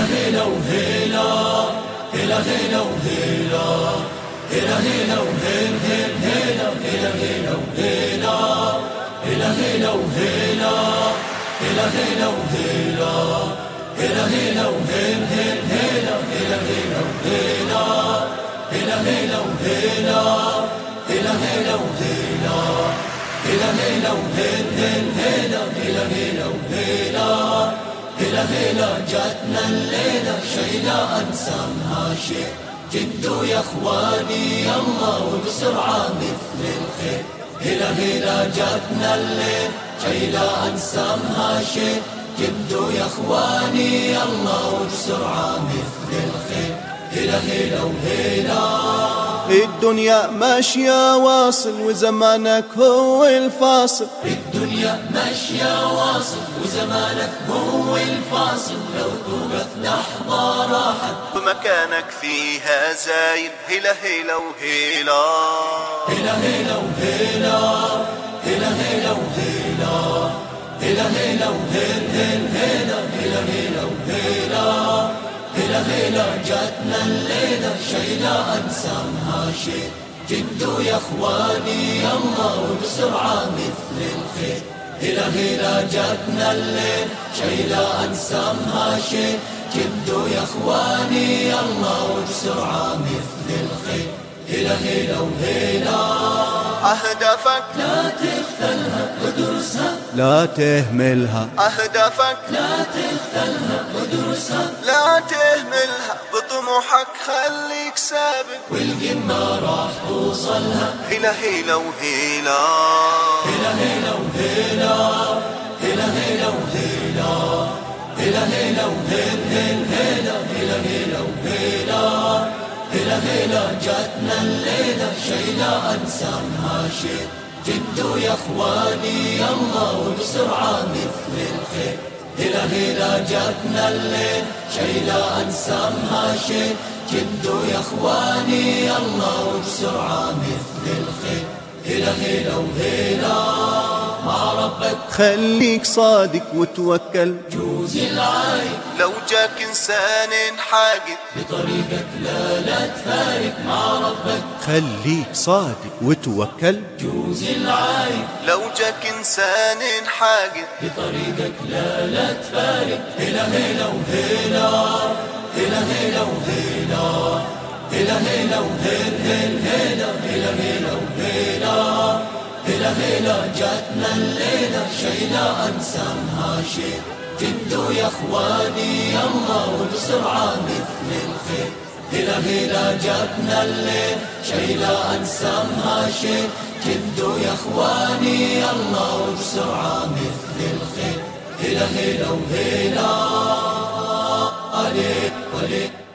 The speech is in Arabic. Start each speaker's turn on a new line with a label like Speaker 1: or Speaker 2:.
Speaker 1: هلا وهلا هلا هلا وهلا هلا هلا وهلا هلا هلا هلا وهلا هلا هلا وهلا هلا هلا وهلا هلا هلا وهلا هلا هلا هلا وهلا هلا هلا وهلا هلا هلا وهلا هلا هلا وهلا هلا هلا هلا وهلا هلا هلا جاتنا الليلة شي لا أنساها شيء جدوا يا اخواني يلا وبسرعة مثل الخير هلا هلا جاتنا الليل شي لا أنساها شيء جدوا يا اخواني يلا وبسرعة مثل الخير هلا هلا وهلا
Speaker 2: الدنيا ماشية واصل وزمانك هو الفاصل
Speaker 1: الدنيا ماشية واصل وزمانك هو الفاصل لو توقف لحظة راحت
Speaker 2: ومكانك فيها زايد هلا هلا وهلا
Speaker 1: هلا هلا وهلا هلا هلا وهلا هلا هلا وهلا هلا هلا هلا وهلا هلا هلا جاتنا الليلة شي لا أنساها شيء جدوا يا اخواني يلا وبسرعة مثل الخير هلا هلا جاتنا الليل شي لا أنساها شيء جدوا يا اخواني يلا وبسرعة مثل الخير هلا هلا وهلا
Speaker 2: أهدافك
Speaker 1: لا تغفلها ودرسها
Speaker 2: لا تهملها أهدافك
Speaker 1: لا تغفلها ودرسها
Speaker 2: لا تهملها بطموحك خليك سابق
Speaker 1: والقمة راح توصلها
Speaker 2: هلا هلا وهلا
Speaker 1: هلا هلا وهلا هلا هلا وهلا هلا هلا وهلا هلا هلا هلا وهلا هلا هلا جاتنا الليلة شي لا أنساها شيء جدوا يا اخواني يلا وبسرعة مثل الخير هلا هلا جاتنا الليل شي لا أنساها شيء جدوا يا اخواني يلا وبسرعة مثل الخير هلا هلا وهلا مع ربك
Speaker 2: خليك صادق وتوكل
Speaker 1: جوز العايد
Speaker 2: لو جاك إنسان حاقد
Speaker 1: بطريقك لا تفارق مع ربك
Speaker 2: خليك صادق وتوكل
Speaker 1: جوز العايد
Speaker 2: لو جاك إنسان حاقد
Speaker 1: بطريقك لا تفارق هلا هلا وهلا هلا هلا وهلا هلا هلا وهلا هلا هلا هلا وهلا هلا هلا جاتنا الليلة شي لا أنساها شيء جدوا يا اخواني يلا وبسرعة مثل الخير هلا هلا جاتنا الليل شي لا أنساها شيء جدوا يا اخواني يلا وبسرعة مثل الخير هلا هلا وهلا عليك عليك